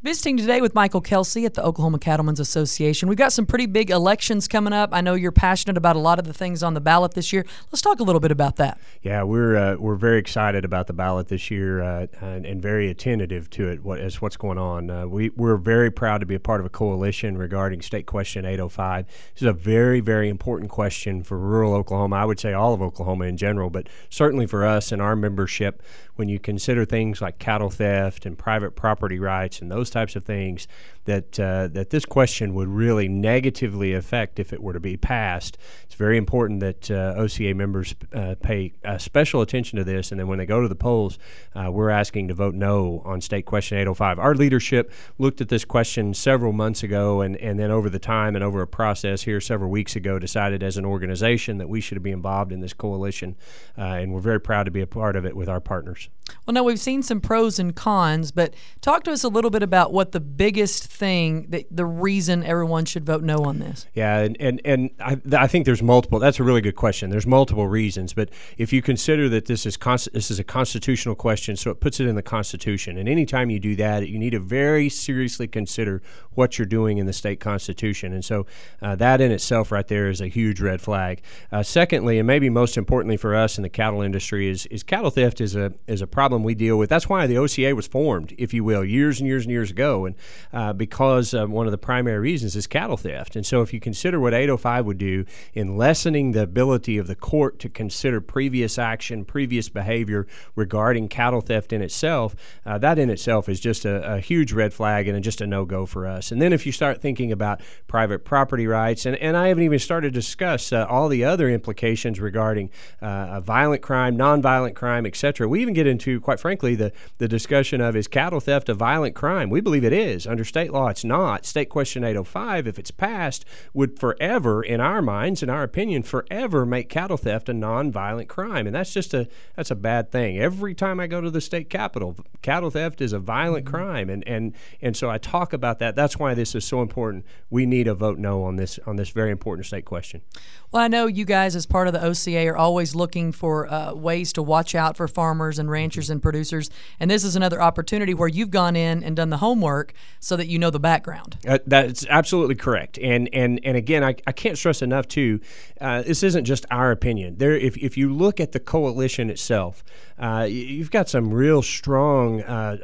Visiting today with Michael Kelsey at the Oklahoma Cattlemen's Association. We've got some pretty big elections coming up. I know you're passionate about a lot of the things on the ballot this year. Let's talk a little bit about that. Yeah, we're very excited about the ballot this year and very attentive to it as what's going on. We're very proud to be a part of a coalition regarding State Question 805. This is a very, very important question for rural Oklahoma. I would say all of Oklahoma in general, but certainly for us and our membership. When you consider things like cattle theft and private property rights and those types of things that this question would really negatively affect if it were to be passed, it's very important that OCA members pay special attention to this. And then when they go to the polls, we're asking to vote no on State Question 805. Our leadership looked at this question several months ago and then over the time and over a process here several weeks ago decided as an organization that we should be involved in this coalition. And we're very proud to be a part of it with our partners. Well, now we've seen some pros and cons, but talk to us a little bit about what the biggest thing, the reason everyone should vote no on this. Yeah, and I think there's multiple. That's a really good question. There's multiple reasons, but if you consider that this is a constitutional question, so it puts it in the Constitution, and anytime you do that, you need to very seriously consider what you're doing in the state constitution, and so that in itself right there is a huge red flag. Secondly, and maybe most importantly for us in the cattle industry, is cattle theft is a problem we deal with. That's why the OCA was formed, if you will, years and years and years ago, and because one of the primary reasons is cattle theft. And so if you consider what 805 would do in lessening the ability of the court to consider previous action, previous behavior regarding cattle theft in itself, that in itself is just a huge red flag and just a no-go for us. And then if you start thinking about private property rights, and I haven't even started to discuss all the other implications regarding violent crime, nonviolent crime, etc. We even get into, quite frankly, the discussion of, is cattle theft a violent crime? We believe it is. Under state law, it's not. State Question 805, if it's passed, would forever, in our minds, in our opinion, forever make cattle theft a nonviolent crime. And that's a bad thing. Every time I go to the state capitol, cattle theft is a violent crime. And so I talk about that. That's why this is so important. We need a vote no on this very important state question. Well, I know you guys, as part of the OCA, are always looking for ways to watch out for farmers and ranchers and producers, and this is another opportunity where you've gone in and done the homework so that you know the background. That's absolutely correct, and again, I can't stress enough too. This isn't just our opinion. If you look at the coalition itself, you've got some real strong,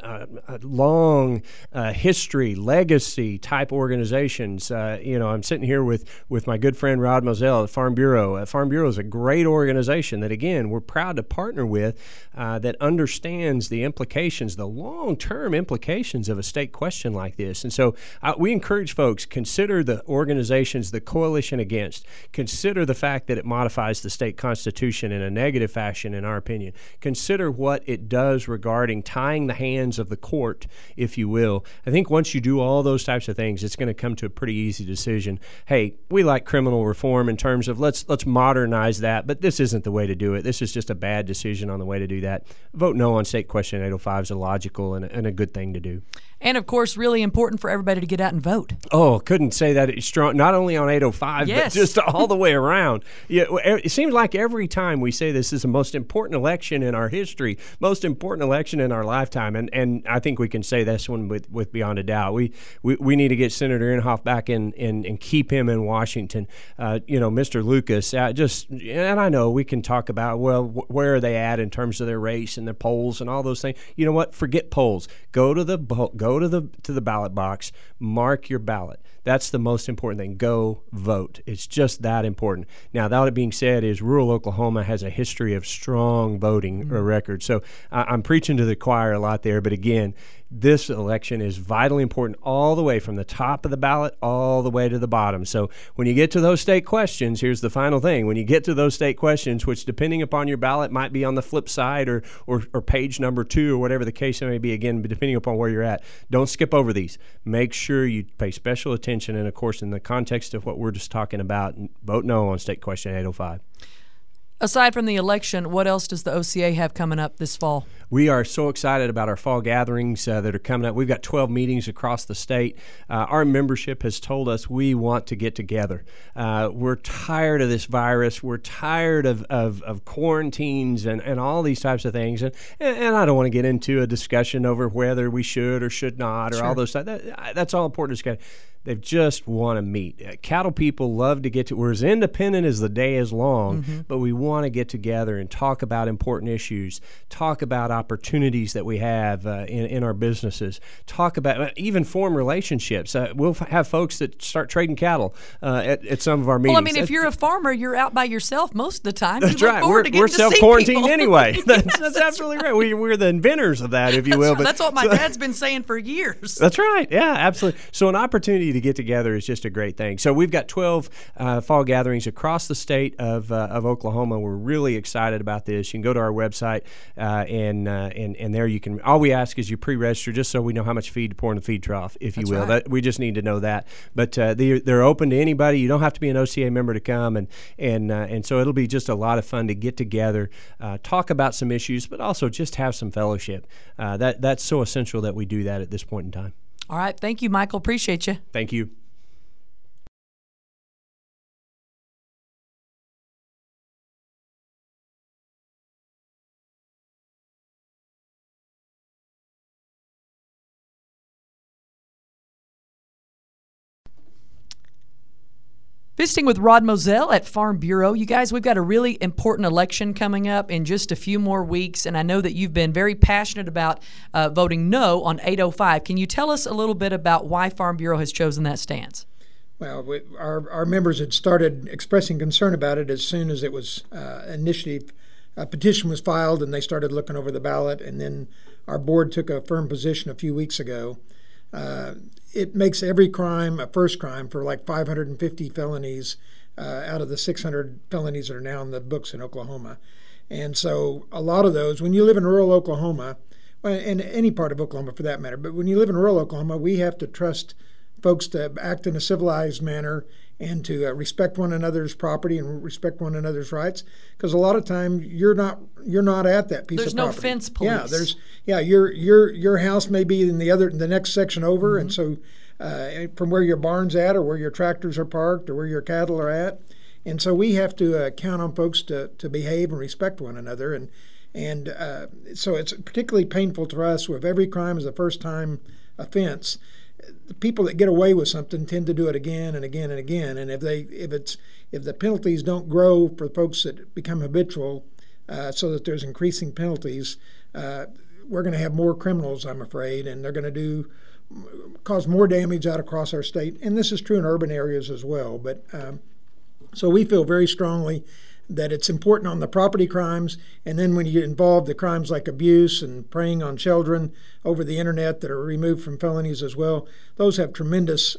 long history, legacy type organizations. I'm sitting here with my good friend Rod Moselle at Farm Bureau. Farm Bureau is a great organization that, again, we're proud to partner with, that understands the implications, the long-term implications of a state question like this. And so we encourage folks, consider the organizations, the coalition against, consider the fact that it modifies the state constitution in a negative fashion, in our opinion. Consider what it does regarding tying the hands of the court, if you will. I think once you do all those types of things, it's going to come to a pretty easy decision. Hey, we like criminal reform in terms of let's modernize that, but this isn't the way to do it. This is just a bad decision on the way to do that. Vote no on State Question 805 is a logical and a good thing to do. And, of course, really important for everybody to get out and vote. Oh, couldn't say that it's strong, not only on 805, yes, but just all the way around. Yeah, it seems like every time we say this is the most important election in our history, most important election in our lifetime, and I think we can say this one with beyond a doubt. We need to get Senator Inhofe back in and keep him in Washington. Mr. Lucas, and I know we can talk about, well, where are they at in terms of their race and their polls and all those things. You know what? Forget polls. Go to the ballot box, mark your ballot. That's the most important thing. Go vote. It's just that important. Now, that being said, rural Oklahoma has a history of strong voting record. So I'm preaching to the choir a lot there. But again, this election is vitally important all the way from the top of the ballot all the way to the bottom. So when you get to those state questions, here's the final thing. When you get to those state questions, which depending upon your ballot might be on the flip side or page number 2 or whatever the case may be, again, depending upon where you're at, don't skip over these. Make sure you pay special attention. And, of course, in the context of what we're just talking about, vote no on State Question 805. Aside from the election, what else does the OCA have coming up this fall? We are so excited about our fall gatherings that are coming up. We've got 12 meetings across the state. Our membership has told us we want to get together. We're tired of this virus. We're tired of quarantines and all these types of things. And I don't want to get into a discussion over whether we should or should not or all those stuff. That's all important discussion. They just want to meet. Cattle people love to get to. We're as independent as the day is long, but we want to get together and talk about important issues, talk about opportunities that we have in our businesses, talk about even form relationships. We'll have folks that start trading cattle at some of our meetings. Well, I mean, if you're a farmer, you're out by yourself most of the time. That's you look right. forward to getting We're to see self-quarantined people. anyway. That's absolutely right. We're the inventors of that, if you will. Right. That's what my dad's been saying for years. That's right. Yeah, absolutely. So an opportunity to get together is just a great thing. So we've got 12 fall gatherings across the state of Oklahoma. We're really excited about this. You can go to our website and there you can. All we ask is you pre-register just so we know how much feed to pour in the feed trough, if you will. Right. We just need to know that. But they're open to anybody. You don't have to be an OCA member to come, and so it'll be just a lot of fun to get together, talk about some issues, but also just have some fellowship. That's so essential that we do that at this point in time. All right. Thank you, Michael. Appreciate you. Thank you. Visiting with Rod Moselle at Farm Bureau. You guys, we've got a really important election coming up in just a few more weeks, and I know that you've been very passionate about voting no on 805. Can you tell us a little bit about why Farm Bureau has chosen that stance? Well, our members had started expressing concern about it as soon as it was initially a petition was filed and they started looking over the ballot, and then our board took a firm position a few weeks ago. It makes every crime a first crime for like 550 felonies out of the 600 felonies that are now in the books in Oklahoma. And so a lot of those, when you live in rural Oklahoma, and any part of Oklahoma for that matter, but when you live in rural Oklahoma, we have to trust folks to act in a civilized manner and to respect one another's property and respect one another's rights, because a lot of times you're not at that piece There's of property. no fence police. Your house may be in the next section over, and so from where your barn's at or where your tractors are parked or where your cattle are at, and so we have to count on folks to behave and respect one another, and so it's particularly painful to us with every crime is a first time offense. The people that get away with something tend to do it again and again and again. And if the penalties don't grow for folks that become habitual, so that there's increasing penalties, we're going to have more criminals, I'm afraid, and they're going to cause more damage out across our state. And this is true in urban areas as well. But so we feel very strongly that it's important on the property crimes, and then when you involve the crimes like abuse and preying on children over the internet that are removed from felonies as well, those have tremendous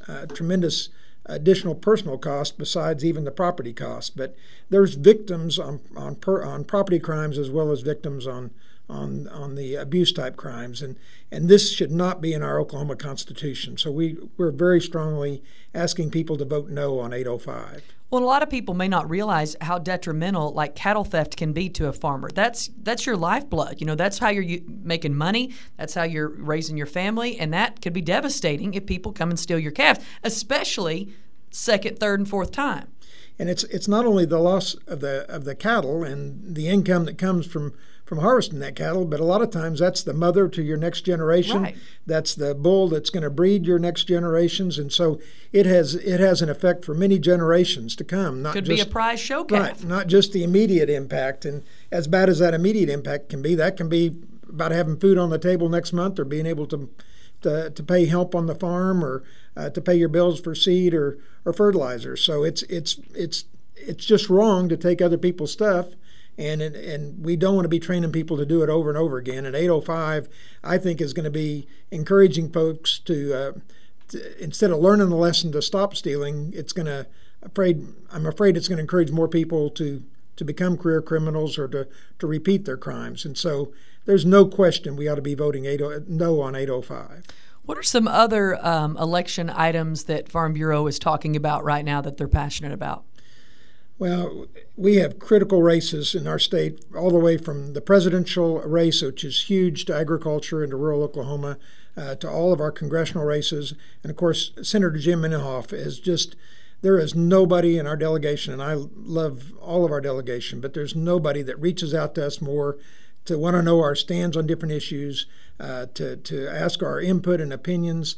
additional personal costs besides even the property costs. But there's victims on property crimes as well as victims on the abuse type crimes, and this should not be in our Oklahoma Constitution. So we're very strongly asking people to vote no on 805. Well, a lot of people may not realize how detrimental like cattle theft can be to a farmer. That's your lifeblood. You know, that's how you're making money. That's how you're raising your family, and that could be devastating if people come and steal your calves, especially second, third, and fourth time. And it's not only the loss of the cattle and the income that comes from harvesting that cattle, but a lot of times that's the mother to your next generation. Right. That's the bull that's going to breed your next generations, and so it has an effect for many generations to come. Could be a prize show calf. Right, not just the immediate impact. And as bad as that immediate impact can be, that can be about having food on the table next month, or being able to pay help on the farm, or to pay your bills for seed or fertilizer. So it's just wrong to take other people's stuff. And we don't want to be training people to do it over and over again. And 805, I think, is going to be encouraging folks to instead of learning the lesson to stop stealing, I'm afraid it's going to encourage more people to become career criminals or to repeat their crimes. And so there's no question we ought to be voting no on 805. What are some other election items that Farm Bureau is talking about right now that they're passionate about? Well, we have critical races in our state, all the way from the presidential race, which is huge, to agriculture and to rural Oklahoma, to all of our congressional races. And of course, Senator Jim Inhofe is just, there is nobody in our delegation, and I love all of our delegation, but there's nobody that reaches out to us more to want to know our stands on different issues, to ask our input and opinions.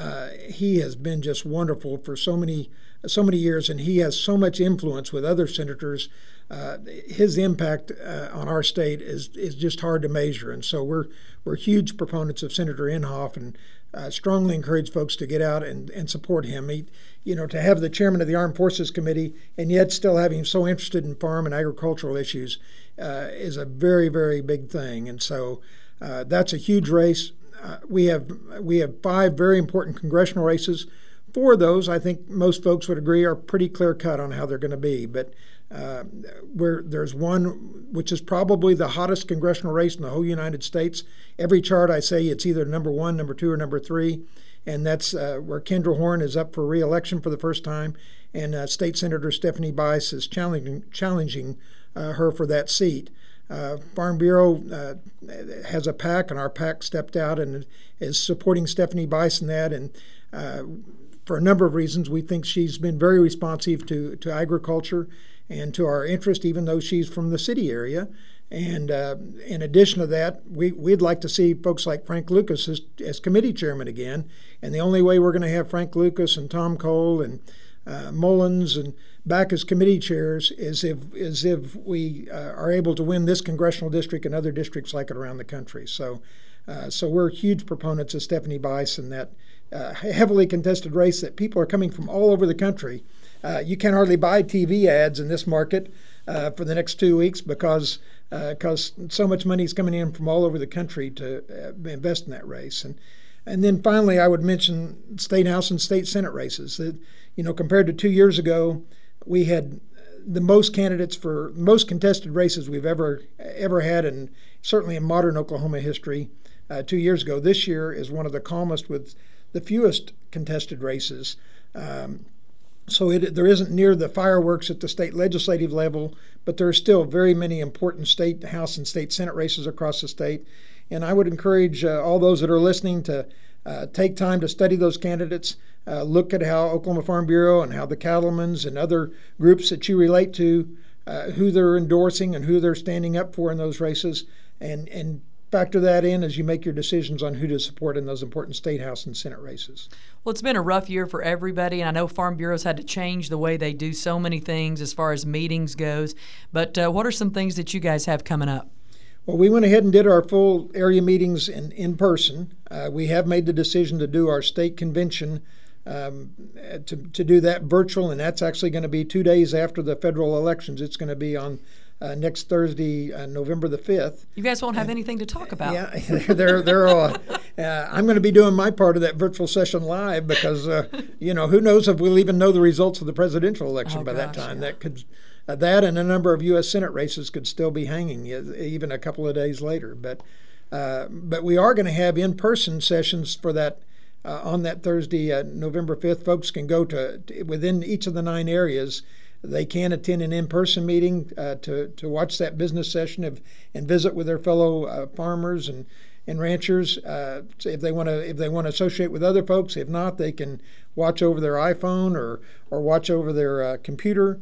He has been just wonderful for so many years, and he has so much influence with other senators. His impact on our state is just hard to measure, and so we're huge proponents of Senator Inhofe, and strongly encourage folks to get out and support him. To have the chairman of the Armed Forces Committee and yet still have him so interested in farm and agricultural issues is a very, very big thing, and so that's a huge race. We have 5 very important congressional races. 4 of those, I think most folks would agree, are pretty clear cut on how they're going to be. But there's one which is probably the hottest congressional race in the whole United States. Every chart I say it's either number 1, number 2, or number 3, and that's where Kendra Horn is up for re-election for the first time, and State Senator Stephanie Bice is challenging her for that seat. Farm Bureau has a PAC, and our PAC stepped out and is supporting Stephanie Bice in that, and for a number of reasons. We think she's been very responsive to agriculture and to our interest, even though she's from the city area. And in addition to that, we'd like to see folks like Frank Lucas as committee chairman again. And the only way we're going to have Frank Lucas and Tom Cole and Mullins and back as committee chairs is if we are able to win this congressional district and other districts like it around the country. So we're huge proponents of Stephanie Bice and that heavily contested race that people are coming from all over the country. You can hardly buy TV ads in this market for the next 2 weeks because so much money is coming in from all over the country to invest in that race. And then finally, I would mention State House and State Senate races. Compared to 2 years ago, we had the most candidates for most contested races we've ever had, and certainly in modern Oklahoma history. 2 years ago, this year is one of the calmest with the fewest contested races. So there isn't near the fireworks at the state legislative level, but there are still very many important State House and State Senate races across the state. And I would encourage all those that are listening to take time to study those candidates, look at how Oklahoma Farm Bureau and how the cattlemen's and other groups that you relate to, who they're endorsing and who they're standing up for in those races, and factor that in as you make your decisions on who to support in those important State House and Senate races. Well, it's been a rough year for everybody, and I know Farm Bureau's had to change the way they do so many things as far as meetings goes. But what are some things that you guys have coming up? Well, we went ahead and did our full area meetings in person. We have made the decision to do our state convention, to do that virtual, and that's actually going to be 2 days after the federal elections. It's going to be on next Thursday, November the 5th. You guys won't have anything to talk about. Yeah, they're all. I'm going to be doing my part of that virtual session live because, who knows if we'll even know the results of the presidential election by that time. Yeah. That and a number of U.S. Senate races could still be hanging even a couple of days later. But we are going to have in-person sessions for that on that Thursday, November 5th. Folks can go to within each of the 9 areas. They can attend an in-person meeting to watch that business session and visit with their fellow farmers and ranchers. If they want to associate with other folks. If not, they can watch over their iPhone or watch over their computer,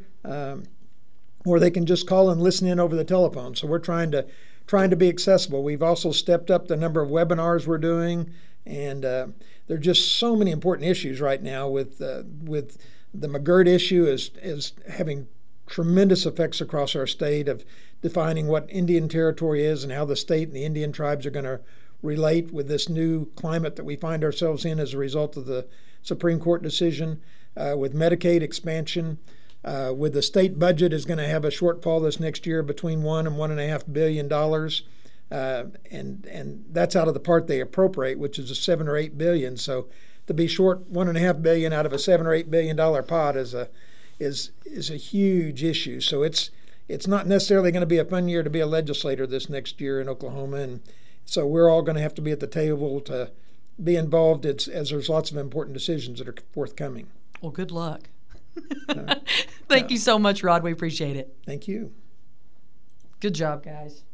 or they can just call and listen in over the telephone. So we're trying to be accessible. We've also stepped up the number of webinars we're doing, and there are just so many important issues right now with the McGirt issue is having tremendous effects across our state of defining what Indian territory is and how the state and the Indian tribes are going to relate with this new climate that we find ourselves in as a result of the Supreme Court decision, with Medicaid expansion, with the state budget is going to have a shortfall this next year between $1 and $1.5 billion. And that's out of the part they appropriate, which is $7 or $8 billion. So to be short $1.5 billion out of a $7 or $8 billion pot is a huge issue. So it's not necessarily going to be a fun year to be a legislator this next year in Oklahoma, and so we're all going to have to be at the table to be involved as there's lots of important decisions that are forthcoming. Well, good luck. Thank you so much, Rod. We appreciate it. Thank you. Good job, guys.